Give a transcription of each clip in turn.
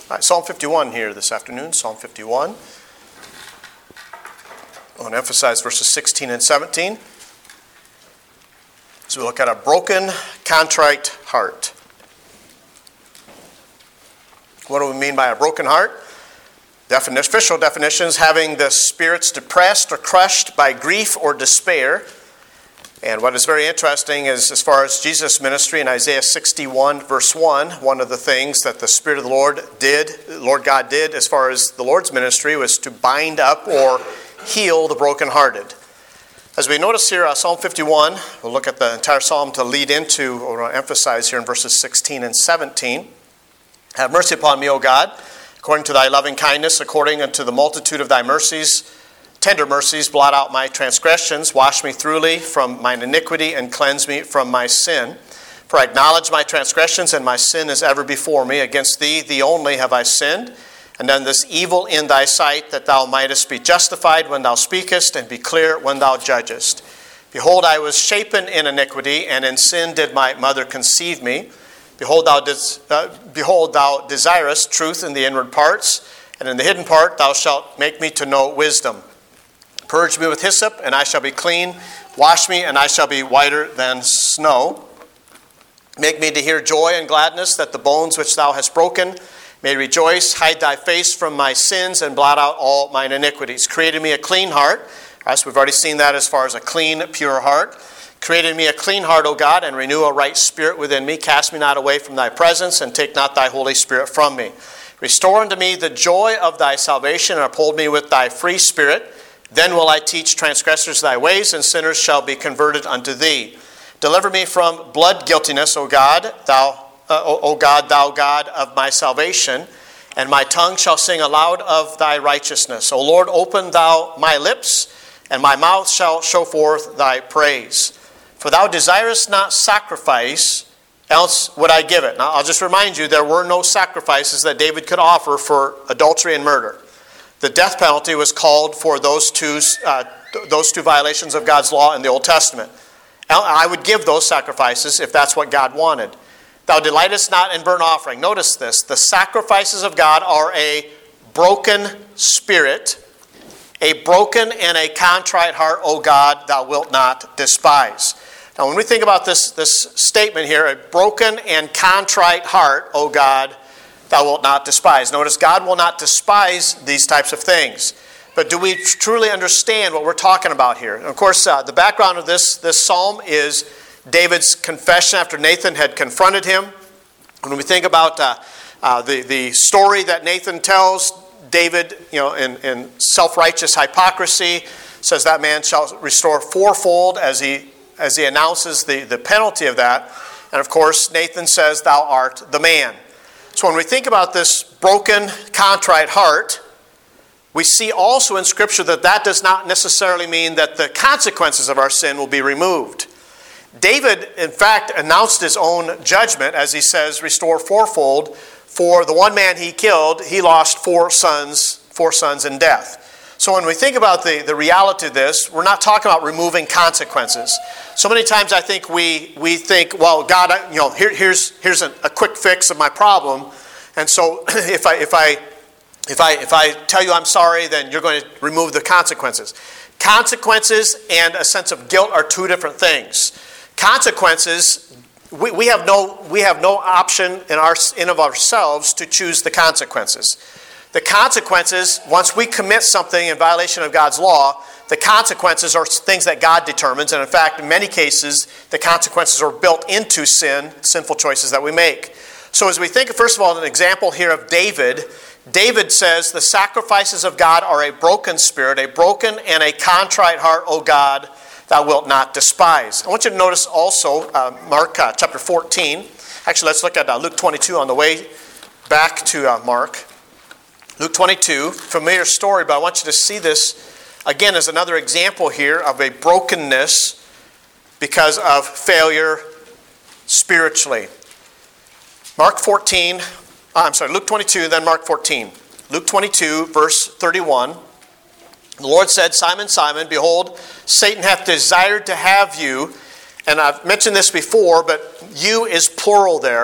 All right, Psalm 51 here this afternoon, Psalm 51. I want to emphasize verses 16 and 17. So we look at a broken, contrite heart. What do we mean by a broken heart? Official definitions: having the spirits depressed or crushed by grief or despair. And what is very interesting is, as far as Jesus' ministry in Isaiah 61, verse 1, one of the things that the Spirit of the Lord God did as far as the Lord's ministry was to bind up or heal the brokenhearted. As we notice here, Psalm 51, we'll look at the entire psalm to lead into, or emphasize here in verses 16 and 17. Have mercy upon me, O God, according to thy loving kindness, according unto the multitude of thy mercies. Tender mercies, blot out my transgressions, wash me thoroughly from mine iniquity, and cleanse me from my sin. For I acknowledge my transgressions, and my sin is ever before me. Against thee, thee only, have I sinned, and done this evil in thy sight, that thou mightest be justified when thou speakest, and be clear when thou judgest. Behold, I was shapen in iniquity, and in sin did my mother conceive me. Behold, thou desirest truth in the inward parts, and in the hidden part thou shalt make me to know wisdom. Purge me with hyssop, and I shall be clean. Wash me, and I shall be whiter than snow. Make me to hear joy and gladness, that the bones which thou hast broken may rejoice. Hide thy face from my sins, and blot out all mine iniquities. Create in me a clean heart. As we've already seen that as far as a clean, pure heart. Create in me a clean heart, O God, and renew a right spirit within me. Cast me not away from thy presence, and take not thy Holy Spirit from me. Restore unto me the joy of thy salvation, and uphold me with thy free spirit. Then will I teach transgressors thy ways, and sinners shall be converted unto thee. Deliver me from blood guiltiness, O God, thou God of my salvation, and my tongue shall sing aloud of thy righteousness. O Lord, open thou my lips, and my mouth shall show forth thy praise. For thou desirest not sacrifice, else would I give it. Now, I'll just remind you, there were no sacrifices that David could offer for adultery and murder. The death penalty was called for those two violations of God's law in the Old Testament. I would give those sacrifices if that's what God wanted. Thou delightest not in burnt offering. Notice this. The sacrifices of God are a broken spirit, a broken and a contrite heart, O God, thou wilt not despise. Now, when we think about this statement here, a broken and contrite heart, O God, thou wilt not despise. Notice, God will not despise these types of things. But do we truly understand what we're talking about here? And of course, the background of this psalm is David's confession after Nathan had confronted him. When we think about the story that Nathan tells, David, in self-righteous hypocrisy, says that man shall restore fourfold as he announces the penalty of that. And of course, Nathan says, thou art the man. So when we think about this broken, contrite heart, we see also in Scripture that does not necessarily mean that the consequences of our sin will be removed. David, in fact, announced his own judgment, as he says, restore fourfold. For the one man he killed, he lost four sons in death. So when we think about the reality of this, we're not talking about removing consequences. So many times I think we think, well, God, here's a quick fix of my problem, and so if I tell you I'm sorry, then you're going to remove the consequences. Consequences and a sense of guilt are two different things. Consequences, we have no option in of ourselves to choose the consequences. The consequences, once we commit something in violation of God's law, the consequences are things that God determines. And in fact, in many cases, the consequences are built into sinful choices that we make. So as we think, first of all, an example here of David, David says, the sacrifices of God are a broken spirit, a broken and a contrite heart, O God, thou wilt not despise. I want you to notice also Mark chapter 14. Actually, let's look at Luke 22 on the way back to Mark. Luke 22, familiar story, but I want you to see this again as another example here of a brokenness because of failure spiritually. Luke 22, then Mark 14. Luke 22, verse 31. The Lord said, Simon, Simon, behold, Satan hath desired to have you. And I've mentioned this before, but you is plural there.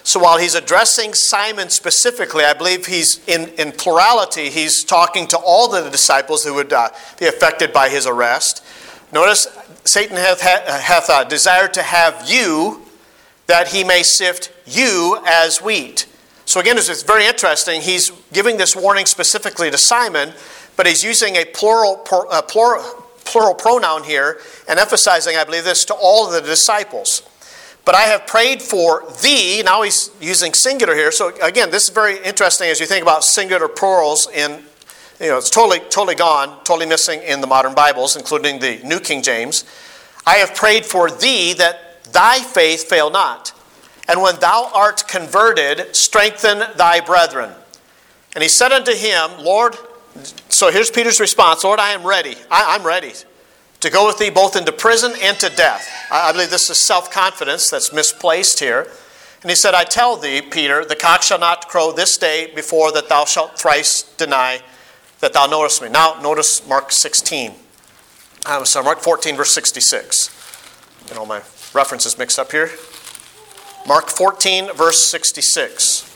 So while he's addressing Simon specifically, I believe he's in plurality, he's talking to all the disciples who would be affected by his arrest. Notice, Satan hath desired to have you, that he may sift you as wheat. So again, it's very interesting. He's giving this warning specifically to Simon, but he's using a plural pronoun here and emphasizing, I believe, this to all of the disciples. But I have prayed for thee. Now he's using singular here. So again, this is very interesting as you think about singular plurals it's totally gone, totally missing in the modern Bibles, including the New King James. I have prayed for thee that thy faith fail not. And when thou art converted, strengthen thy brethren. And he said unto him, Lord, so here's Peter's response, Lord, I am ready. I'm ready to go with thee both into prison and to death. I believe this is self-confidence that's misplaced here. And he said, I tell thee, Peter, the cock shall not crow this day before that thou shalt thrice deny that thou knowest me. Now, notice Mark 16. Mark 14, verse 66. Get all my references mixed up here. Mark 14, verse 66.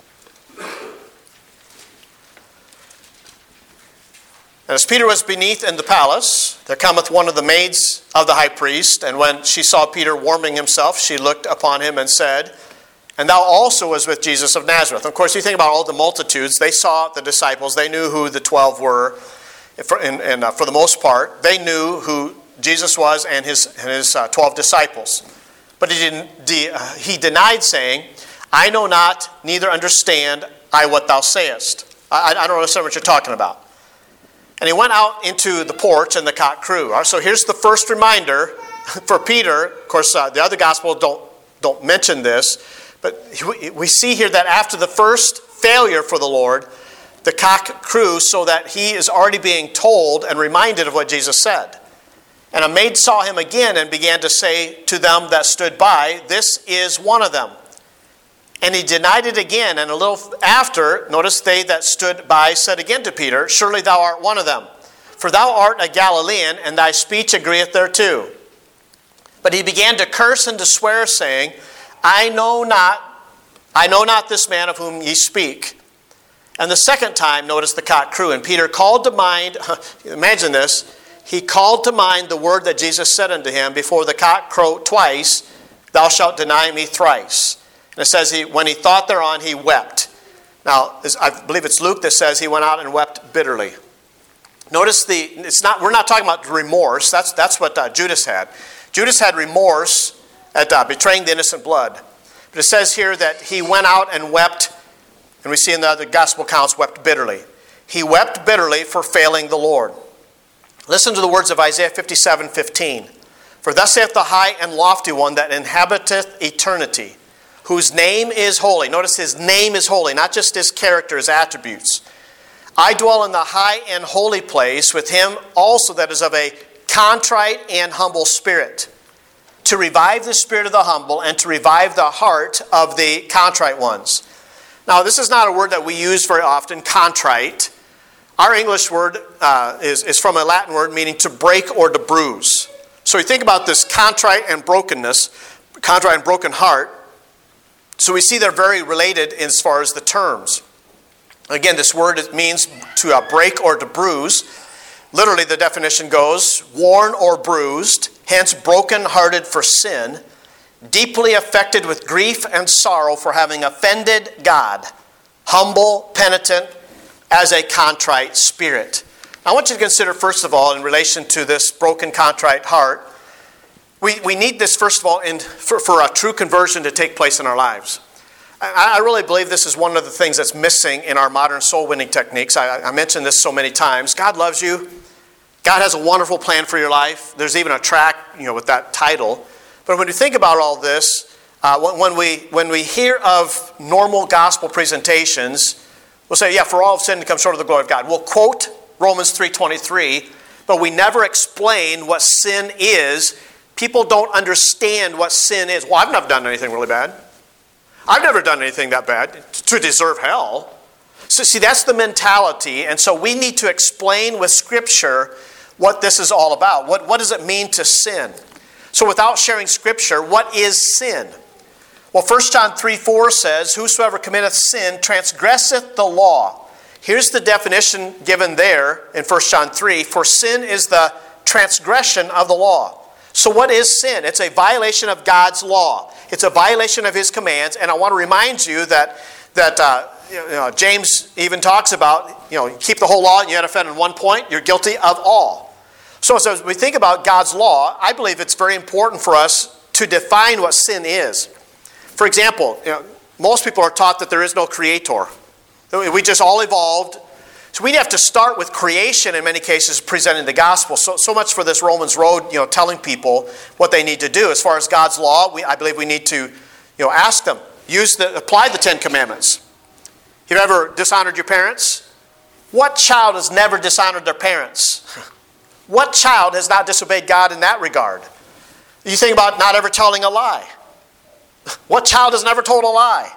And as Peter was beneath in the palace, there cometh one of the maids of the high priest, and when she saw Peter warming himself, she looked upon him and said, And thou also was with Jesus of Nazareth. Of course, you think about all the multitudes. They saw the disciples. They knew who the 12 were. For the most part, they knew who Jesus was and his 12 disciples. But he denied, saying, I know not, neither understand I what thou sayest. I don't understand what you're talking about. And he went out into the porch, and the cock crew. So here's the first reminder for Peter. Of course, the other Gospels don't mention this, but we see here that after the first failure for the Lord, the cock crew, so that he is already being told and reminded of what Jesus said. And a maid saw him again and began to say to them that stood by, This is one of them. And he denied it again, and a little after, notice they that stood by said again to Peter, Surely thou art one of them, for thou art a Galilean, and thy speech agreeth thereto. But he began to curse and to swear, saying, I know not this man of whom ye speak. And the second time, notice the cock crew, and Peter called to mind, imagine this, he called to mind the word that Jesus said unto him, Before the cock crow twice, thou shalt deny me thrice. And it says, when he thought thereon, he wept. Now, I believe it's Luke that says he went out and wept bitterly. Notice we're not talking about remorse. That's what Judas had. Judas had remorse at betraying the innocent blood. But it says here that he went out and wept, and we see in the other gospel accounts, wept bitterly. He wept bitterly for failing the Lord. Listen to the words of Isaiah 57:15. For thus saith the high and lofty one that inhabiteth eternity, whose name is holy. Notice his name is holy, not just his character, his attributes. I dwell in the high and holy place with him also that is of a contrite and humble spirit, to revive the spirit of the humble and to revive the heart of the contrite ones. Now, this is not a word that we use very often, contrite. Our English word is from a Latin word meaning to break or to bruise. So you think about this contrite and brokenness, contrite and broken heart. So we see they're very related as far as the terms. Again, this word means to break or to bruise. Literally, the definition goes, worn or bruised, hence broken-hearted for sin, deeply affected with grief and sorrow for having offended God, humble, penitent, as a contrite spirit. I want you to consider, first of all, in relation to this broken, contrite heart, we need this, first of all, for a true conversion to take place in our lives. I really believe this is one of the things that's missing in our modern soul-winning techniques. I mentioned this so many times. God loves you. God has a wonderful plan for your life. There's even a track, with that title. But when you think about all this, when we hear of normal gospel presentations, we'll say, yeah, for all have sinned and come short of the glory of God. We'll quote Romans 3:23, but we never explain what sin is. People don't understand what sin is. Well, I've never done anything really bad. I've never done anything that bad to deserve hell. So see, that's the mentality. And so we need to explain with Scripture what this is all about. What does it mean to sin? So without sharing Scripture, what is sin? Well, 1 John 3:4 says, whosoever committeth sin transgresseth the law. Here's the definition given there in 1 John 3. For sin is the transgression of the law. So what is sin? It's a violation of God's law. It's a violation of His commands. And I want to remind you that James even talks about, keep the whole law and you had offended in one point, you're guilty of all. So as we think about God's law, I believe it's very important for us to define what sin is. For example, most people are taught that there is no creator. We just all evolved. So we have to start with creation in many cases, presenting the gospel. So much for this Romans road, telling people what they need to do. As far as God's law, I believe we need to, ask them. Apply the 10 Commandments. Have you ever dishonored your parents? What child has never dishonored their parents? What child has not disobeyed God in that regard? You think about not ever telling a lie. What child has never told a lie?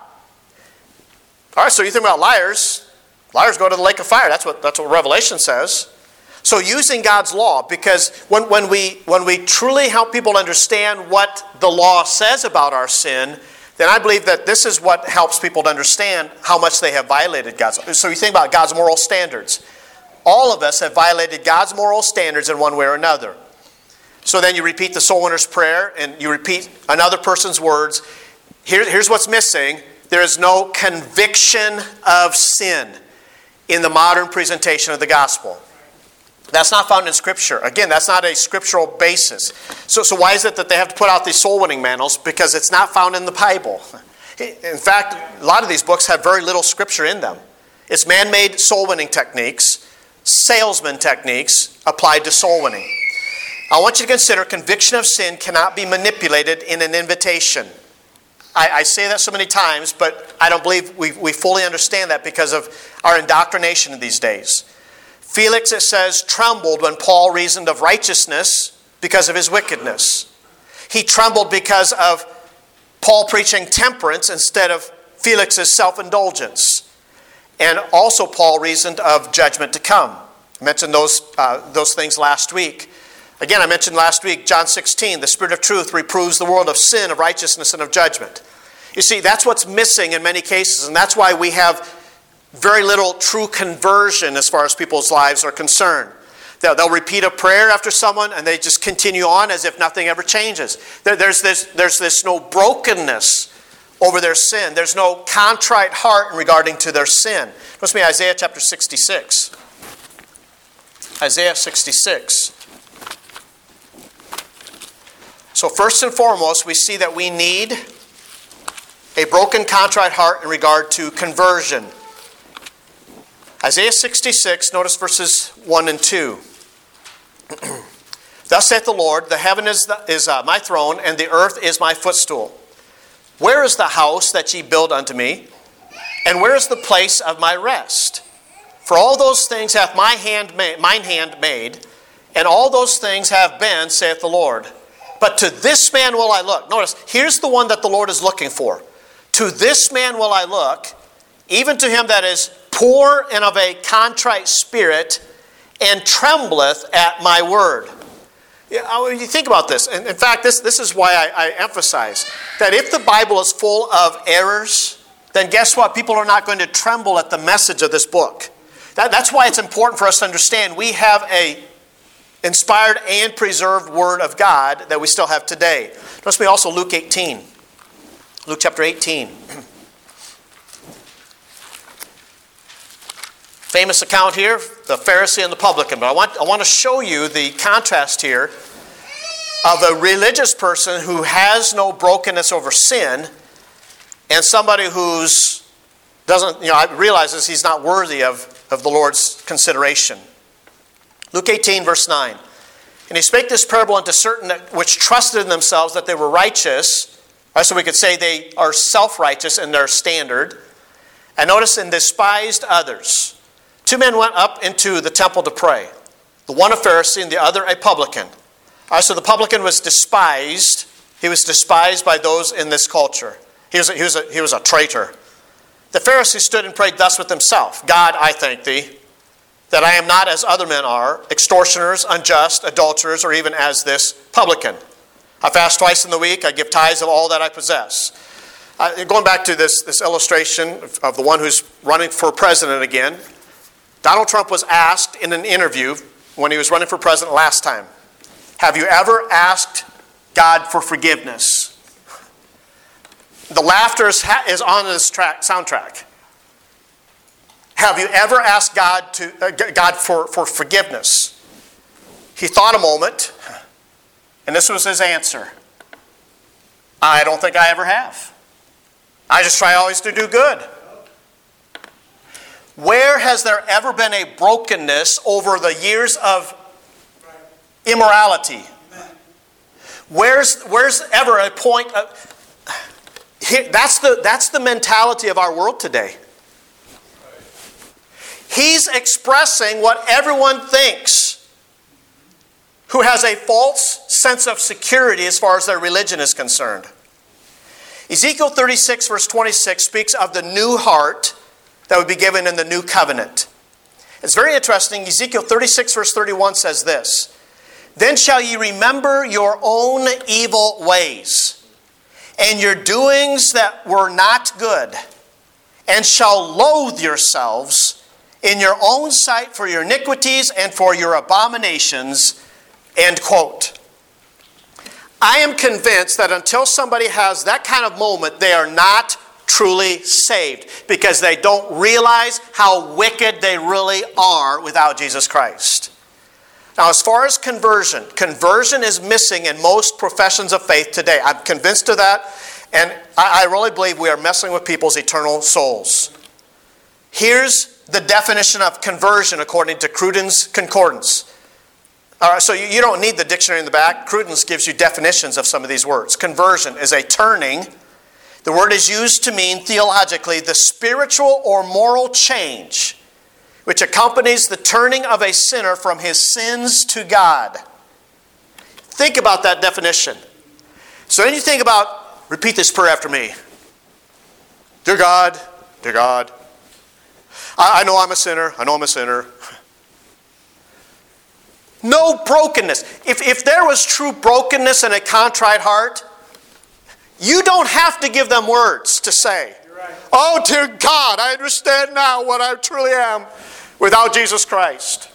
All right, so you think about liars. Liars go to the lake of fire. That's what Revelation says. So using God's law, because when we truly help people understand what the law says about our sin, then I believe that this is what helps people to understand how much they have violated God's law. So you think about God's moral standards. All of us have violated God's moral standards in one way or another. So then you repeat the soul winner's prayer and you repeat another person's words. Here's what's missing. There is no conviction of sin in the modern presentation of the gospel. That's not found in Scripture. Again, that's not a scriptural basis. So why is it that they have to put out these soul-winning manuals? Because it's not found in the Bible. In fact, a lot of these books have very little Scripture in them. It's man-made soul-winning techniques, salesman techniques applied to soul-winning. I want you to consider conviction of sin cannot be manipulated in an invitation. I say that so many times, but I don't believe we fully understand that because of our indoctrination in these days. Felix, it says, trembled when Paul reasoned of righteousness because of his wickedness. He trembled because of Paul preaching temperance instead of Felix's self-indulgence. And also Paul reasoned of judgment to come. I mentioned those things last week. Again, I mentioned last week, John 16, the Spirit of truth reproves the world of sin, of righteousness, and of judgment. You see, that's what's missing in many cases, and that's why we have very little true conversion as far as people's lives are concerned. They'll repeat a prayer after someone, and they just continue on as if nothing ever changes. There's this no brokenness over their sin. There's no contrite heart regarding to their sin. Notice me, Isaiah chapter 66. Isaiah 66. So first and foremost, we see that we need a broken, contrite heart in regard to conversion. Isaiah 66, notice verses 1 and 2. Thus saith the Lord, the heaven is my throne, and the earth is my footstool. Where is the house that ye build unto me? And where is the place of my rest? For all those things hath mine hand made, and all those things have been, saith the Lord. But to this man will I look. Notice, here's the one that the Lord is looking for. To this man will I look, even to him that is poor and of a contrite spirit, and trembleth at my word. You think about this. And in fact, this is why I emphasize that if the Bible is full of errors, then guess what? People are not going to tremble at the message of this book. That's why it's important for us to understand we have a inspired and preserved Word of God that we still have today. Notice me also Luke 18. Luke chapter 18. Famous account here, the Pharisee and the publican. But I want to show you the contrast here of a religious person who has no brokenness over sin and somebody who's realizes he's not worthy of the Lord's consideration. Luke 18, verse 9. And he spake this parable unto certain which trusted in themselves that they were righteous. So we could say they are self-righteous in their standard. And notice, and despised others. 2 men went up into the temple to pray. The one a Pharisee and the other a publican. So the publican was despised. He was despised by those in this culture. He was a traitor. The Pharisee stood and prayed thus with himself. God, I thank thee, that I am not as other men are, extortioners, unjust, adulterers, or even as this publican. I fast twice in the week. I give tithes of all that I possess. Going back to this illustration of the one who's running for president again, Donald Trump was asked in an interview when he was running for president last time, have you ever asked God for forgiveness? The laughter is on this soundtrack. Have you ever asked God for forgiveness? He thought a moment, and this was his answer. I don't think I ever have. I just try always to do good. Where has there ever been a brokenness over the years of immorality? Where's ever a point of... That's the mentality of our world today. He's expressing what everyone thinks who has a false sense of security as far as their religion is concerned. Ezekiel 36 verse 26 speaks of the new heart that would be given in the new covenant. It's very interesting. Ezekiel 36 verse 31 says this, then shall ye remember your own evil ways, and your doings that were not good, and shall loathe yourselves in your own sight for your iniquities and for your abominations. End quote. I am convinced that until somebody has that kind of moment, they are not truly saved, because they don't realize how wicked they really are without Jesus Christ. Now, as far as conversion is missing in most professions of faith today. I'm convinced of that, and I really believe we are messing with people's eternal souls. Here's the definition of conversion according to Cruden's Concordance. All right, so you don't need the dictionary in the back. Cruden's gives you definitions of some of these words. Conversion is a turning. The word is used to mean, theologically, the spiritual or moral change which accompanies the turning of a sinner from his sins to God. Think about that definition. So then you think about, repeat this prayer after me. Dear God, I know I'm a sinner. No brokenness. If there was true brokenness in a contrite heart, you don't have to give them words to say. Right. Oh, dear God, I understand now what I truly am without Jesus Christ.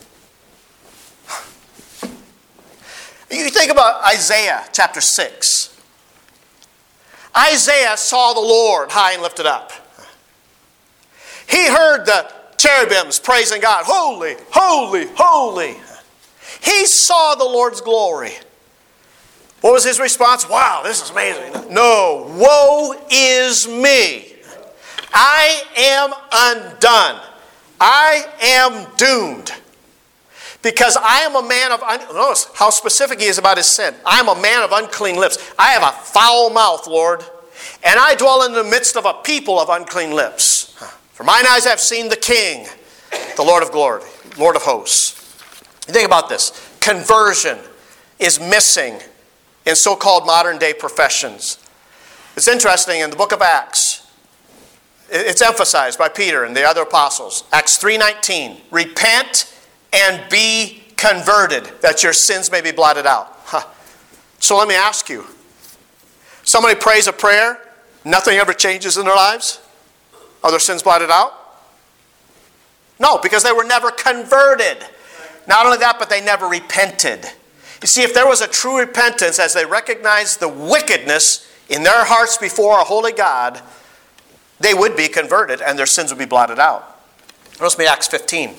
You think about Isaiah chapter 6. Isaiah saw the Lord high and lifted up. He heard the cherubims praising God. Holy, holy, holy. He saw the Lord's glory. What was his response? Wow, this is amazing. No, woe is me. I am undone. I am doomed. Because I am a man of... Notice how specific he is about his sin. I am a man of unclean lips. I have a foul mouth, Lord. And I dwell in the midst of a people of unclean lips. For mine eyes have seen the King, the Lord of glory, Lord of hosts. You think about this. Conversion is missing in so-called modern-day professions. It's interesting, in the book of Acts, it's emphasized by Peter and the other apostles. Acts 3:19, repent and be converted, that your sins may be blotted out. So let me ask you, somebody prays a prayer, nothing ever changes in their lives? Are their sins blotted out? No, because they were never converted. Not only that, but they never repented. You see, if there was a true repentance as they recognized the wickedness in their hearts before a holy God, they would be converted and their sins would be blotted out. Notice me Acts 15.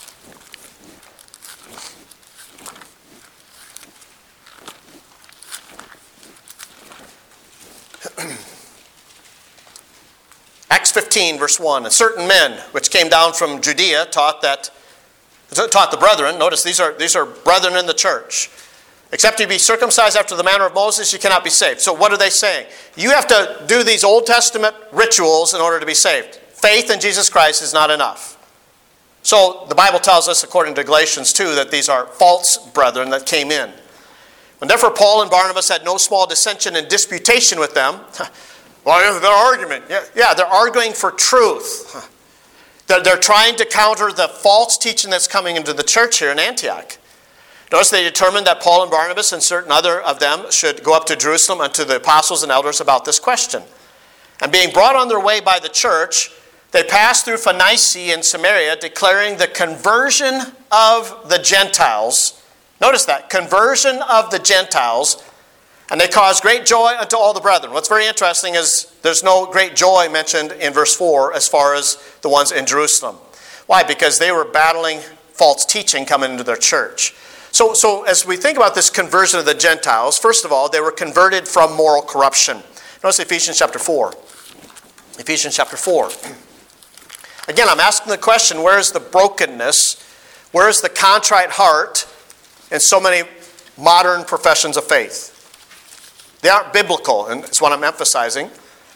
Acts 15, verse 1. And certain men which came down from Judea taught the brethren, notice these are brethren in the church. Except you be circumcised after the manner of Moses, you cannot be saved. So what are they saying? You have to do these Old Testament rituals in order to be saved. Faith in Jesus Christ is not enough. So the Bible tells us, according to Galatians 2, that these are false brethren that came in. When therefore Paul and Barnabas had no small dissension and disputation with them, well, their argument, yeah, they're arguing for truth. They're trying to counter the false teaching that's coming into the church here in Antioch. Notice they determined that Paul and Barnabas and certain other of them should go up to Jerusalem unto the apostles and elders about this question. And being brought on their way by the church, they passed through Phoenicia and Samaria, declaring the conversion of the Gentiles. Notice that, conversion of the Gentiles. And they caused great joy unto all the brethren. What's very interesting is there's no great joy mentioned in verse 4 as far as the ones in Jerusalem. Why? Because they were battling false teaching coming into their church. So as we think about this conversion of the Gentiles, first of all, they were converted from moral corruption. Notice Ephesians chapter 4. Ephesians chapter 4. Again, I'm asking the question, where is the brokenness? Where is the contrite heart in so many modern professions of faith? They aren't biblical, and that's what I'm emphasizing.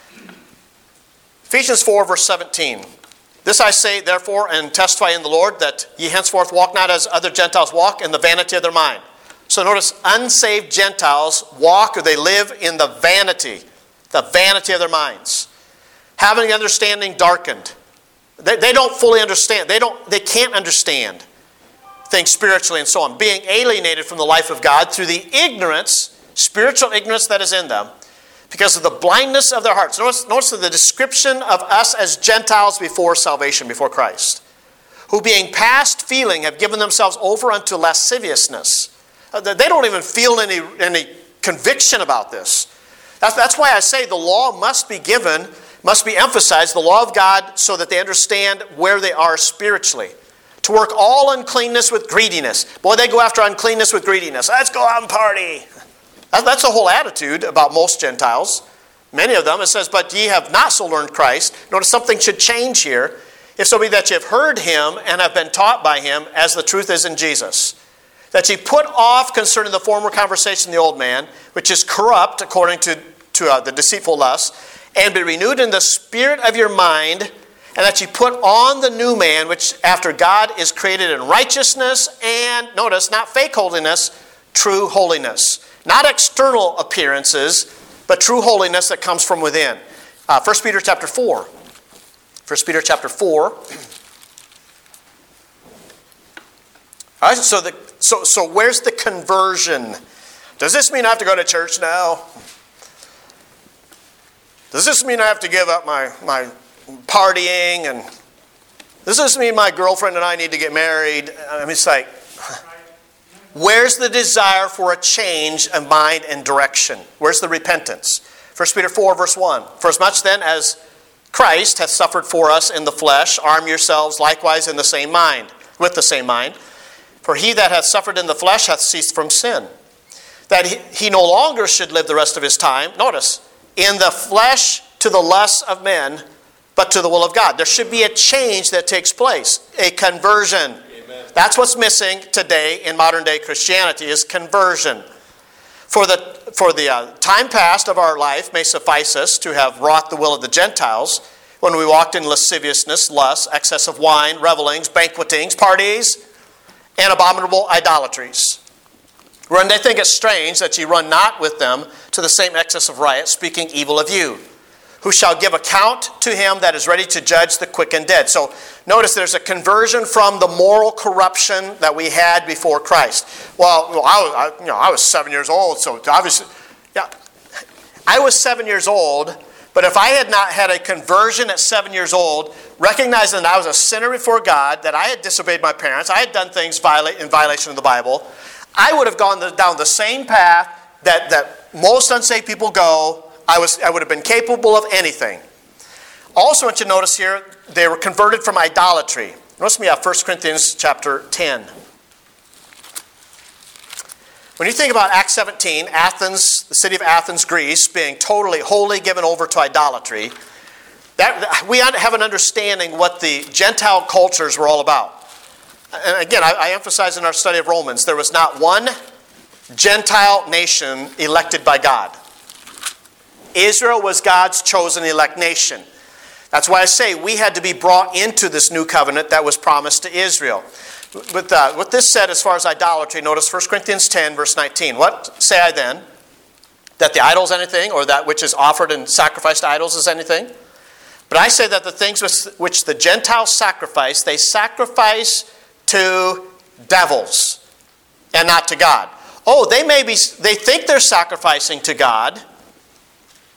Ephesians 4, verse 17. This I say, therefore, and testify in the Lord, that ye henceforth walk not as other Gentiles walk, in the vanity of their mind. So notice, unsaved Gentiles walk, or they live in the vanity of their minds. Having the understanding darkened. They don't fully understand. They can't understand things spiritually and so on. Being alienated from the life of God through the ignorance, spiritual ignorance that is in them, because of the blindness of their hearts. Notice the description of us as Gentiles before salvation, before Christ. Who being past feeling have given themselves over unto lasciviousness. They don't even feel any conviction about this. That's why I say the law must be emphasized, the law of God, so that they understand where they are spiritually. To work all uncleanness with greediness. Boy, they go after uncleanness with greediness. Let's go out and party. That's the whole attitude about most Gentiles. Many of them, it says, but ye have not so learned Christ. Notice something should change here. If so be that ye have heard him and have been taught by him, as the truth is in Jesus. That ye put off concerning the former conversation of the old man, which is corrupt according to the deceitful lust, and be renewed in the spirit of your mind, and that ye put on the new man, which after God is created in righteousness and, notice, not fake holiness, true holiness. Not external appearances, but true holiness that comes from within. 1 Peter chapter 4. 1 Peter chapter 4. All right, so where's the conversion? Does this mean I have to go to church now? Does this mean I have to give up my partying? And does this mean my girlfriend and I need to get married? I mean, it's like, where's the desire for a change of mind and direction? Where's the repentance? 1 Peter 4, verse 1. For as much then as Christ hath suffered for us in the flesh, arm yourselves likewise in the same mind, with the same mind. For he that hath suffered in the flesh hath ceased from sin, that he no longer should live the rest of his time, notice, in the flesh to the lusts of men, but to the will of God. There should be a change that takes place, a conversion. That's what's missing today in modern day Christianity is conversion. For the time past of our life may suffice us to have wrought the will of the Gentiles when we walked in lasciviousness, lust, excess of wine, revelings, banquetings, parties, and abominable idolatries. When they think it strange that ye run not with them to the same excess of riot, speaking evil of you, who shall give account to him that is ready to judge the quick and dead. So notice there's a conversion from the moral corruption that we had before Christ. Well, I was 7 years old, so obviously, yeah, I was 7 years old, but if I had not had a conversion at 7 years old, recognizing that I was a sinner before God, that I had disobeyed my parents, I had done things in violation of the Bible, I would have gone down the same path that most unsaved people go. I would have been capable of anything. Also, I want you to notice here, they were converted from idolatry. Notice me 1 Corinthians chapter 10. When you think about Acts 17, Athens, the city of Athens, Greece, being totally, wholly given over to idolatry, that we have an understanding what the Gentile cultures were all about. And again, I emphasize in our study of Romans, there was not one Gentile nation elected by God. Israel was God's chosen elect nation. That's why I say we had to be brought into this new covenant that was promised to Israel. With this said, as far as idolatry, notice 1 Corinthians 10, verse 19. What say I then? That the idol is anything, or that which is offered and sacrificed to idols is anything? But I say that the things which the Gentiles sacrifice, they sacrifice to devils and not to God. Oh, they think they're sacrificing to God.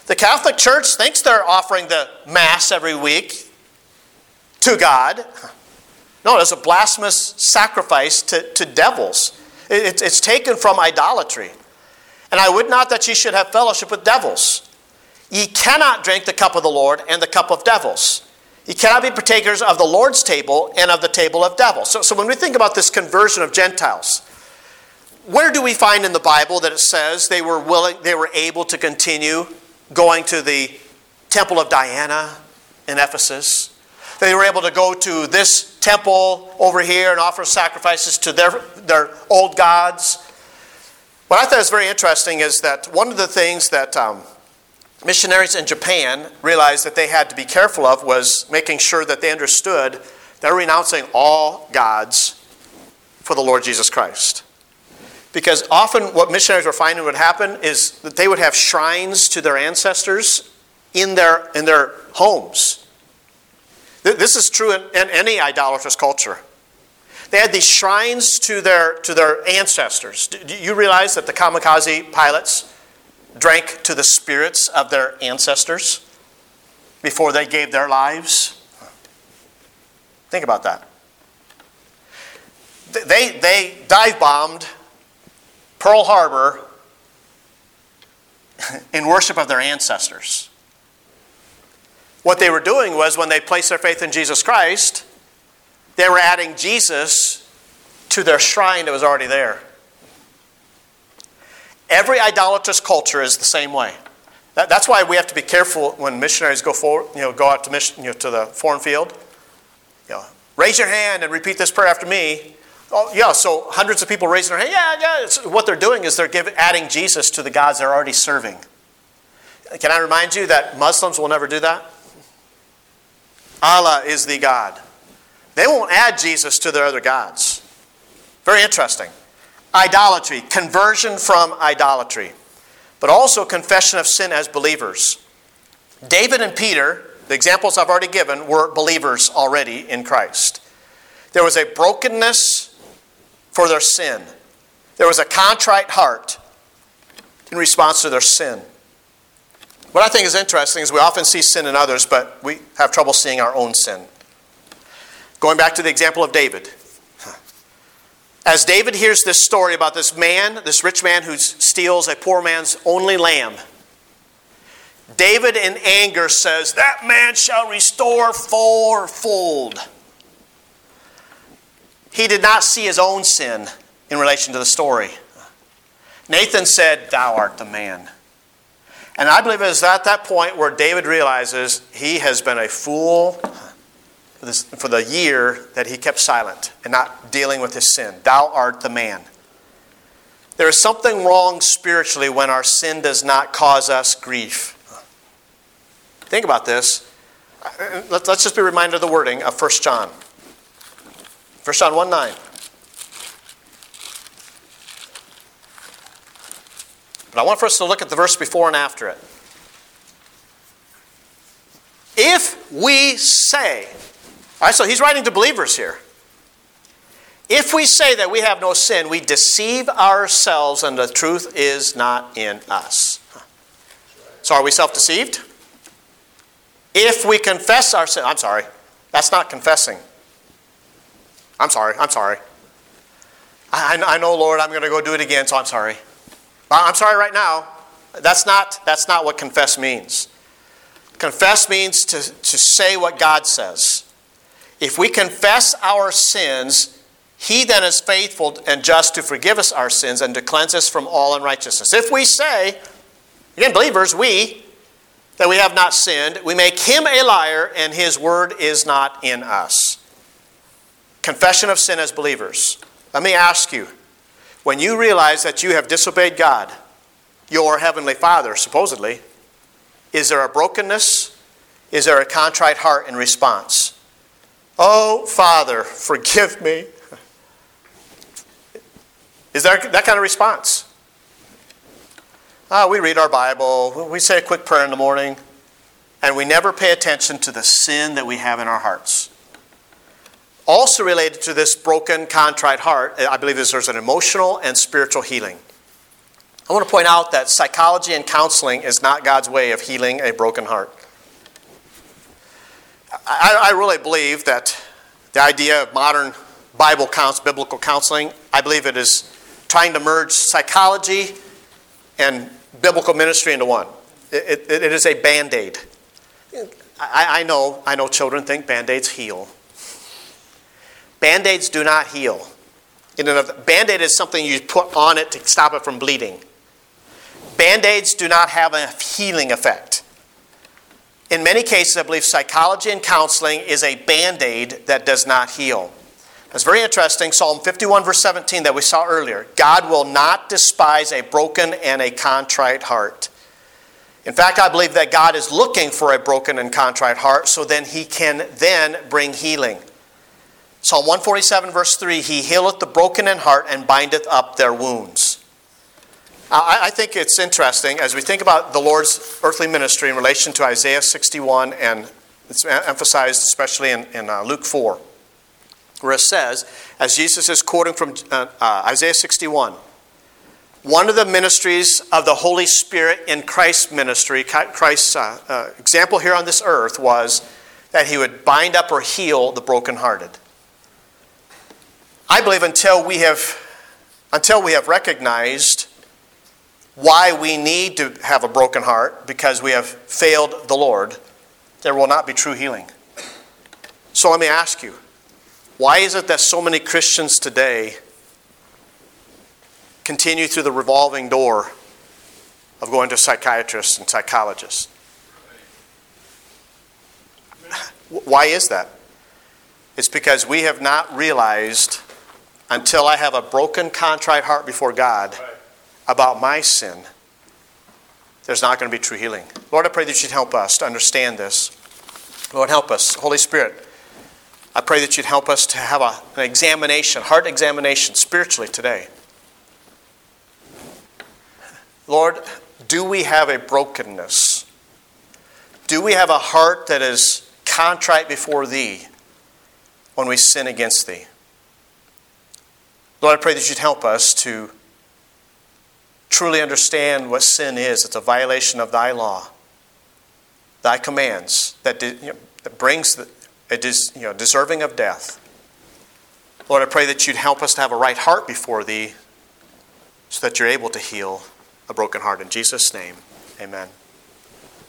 The Catholic Church thinks they're offering the Mass every week to God. No, it's a blasphemous sacrifice to devils. It's taken from idolatry. And I would not that ye should have fellowship with devils. Ye cannot drink the cup of the Lord and the cup of devils. Ye cannot be partakers of the Lord's table and of the table of devils. So when we think about this conversion of Gentiles, where do we find in the Bible that it says they were able to continue going to the temple of Diana in Ephesus? They were able to go to this temple over here and offer sacrifices to their old gods. What I thought was very interesting is that one of the things that missionaries in Japan realized that they had to be careful of was making sure that they understood they're renouncing all gods for the Lord Jesus Christ. Because often what missionaries were finding would happen is that they would have shrines to their ancestors in their homes. This is true in any idolatrous culture. They had these shrines to their ancestors. Do you realize that the kamikaze pilots drank to the spirits of their ancestors before they gave their lives? Think about that. They dive-bombed Pearl Harbor in worship of their ancestors. What they were doing was when they placed their faith in Jesus Christ, they were adding Jesus to their shrine that was already there. Every idolatrous culture is the same way. That's why we have to be careful when missionaries go out to to the foreign field. Raise your hand and repeat this prayer after me. Oh, yeah, so hundreds of people raising their hand. Yeah. What they're doing is they're adding Jesus to the gods they're already serving. Can I remind you that Muslims will never do that? Allah is the God. They won't add Jesus to their other gods. Very interesting. Idolatry, conversion from idolatry, but also confession of sin as believers. David and Peter, the examples I've already given, were believers already in Christ. There was a brokenness for their sin. There was a contrite heart in response to their sin. What I think is interesting is we often see sin in others, but we have trouble seeing our own sin. Going back to the example of David. As David hears this story about this rich man who steals a poor man's only lamb, David in anger says, "That man shall restore fourfold." He did not see his own sin in relation to the story. Nathan said, "Thou art the man." And I believe it is at that point where David realizes he has been a fool for the year that he kept silent and not dealing with his sin. Thou art the man. There is something wrong spiritually when our sin does not cause us grief. Think about this. Let's just be reminded of the wording of 1 John. 1 John 1:9. But I want for us to look at the verse before and after it. If we say, all right, so he's writing to believers here. If we say that we have no sin, we deceive ourselves and the truth is not in us. So are we self-deceived? If we confess our sin, I'm sorry, that's not confessing. I'm sorry. I know, Lord, I'm going to go do it again, so I'm sorry. I'm sorry right now. That's not what confess means. Confess means to say what God says. If we confess our sins, He then is faithful and just to forgive us our sins and to cleanse us from all unrighteousness. If we say, again, believers, that we have not sinned, we make Him a liar and His word is not in us. Confession of sin as believers. Let me ask you, when you realize that you have disobeyed God, your heavenly Father, supposedly, is there a brokenness? Is there a contrite heart in response? Oh, Father, forgive me. Is there that kind of response? We read our Bible, we say a quick prayer in the morning, and we never pay attention to the sin that we have in our hearts. Also related to this broken, contrite heart, I believe there's an emotional and spiritual healing. I want to point out that psychology and counseling is not God's way of healing a broken heart. I really believe that the idea of modern biblical counseling, I believe it is trying to merge psychology and biblical ministry into one. It is a Band-Aid. I know children think Band-Aids heal. Band-Aids do not heal. Band-Aid is something you put on it to stop it from bleeding. Band-Aids do not have a healing effect. In many cases, I believe psychology and counseling is a Band-Aid that does not heal. It's very interesting, Psalm 51 verse 17 that we saw earlier. God will not despise a broken and a contrite heart. In fact, I believe that God is looking for a broken and contrite heart so then He can then bring healing. Psalm 147 verse 3, He healeth the broken in heart and bindeth up their wounds. I think it's interesting as we think about the Lord's earthly ministry in relation to Isaiah 61, and it's emphasized especially in Luke 4, where it says, as Jesus is quoting from Isaiah 61, one of the ministries of the Holy Spirit in Christ's ministry, Christ's example here on this earth was that He would bind up or heal the brokenhearted. I believe until we have recognized why we need to have a broken heart because we have failed the Lord, there will not be true healing. So let me ask you, why is it that so many Christians today continue through the revolving door of going to psychiatrists and psychologists? Why is that? It's because we have not realized, until I have a broken, contrite heart before God about my sin, there's not going to be true healing. Lord, I pray that You'd help us to understand this. Lord, help us. Holy Spirit, I pray that You'd help us to have an examination, heart examination, spiritually today. Lord, do we have a brokenness? Do we have a heart that is contrite before Thee when we sin against Thee? Lord, I pray that You'd help us to truly understand what sin is. It's a violation of Thy law, Thy commands, that brings deserving of death. Lord, I pray that You'd help us to have a right heart before Thee so that You're able to heal a broken heart. In Jesus' name, amen.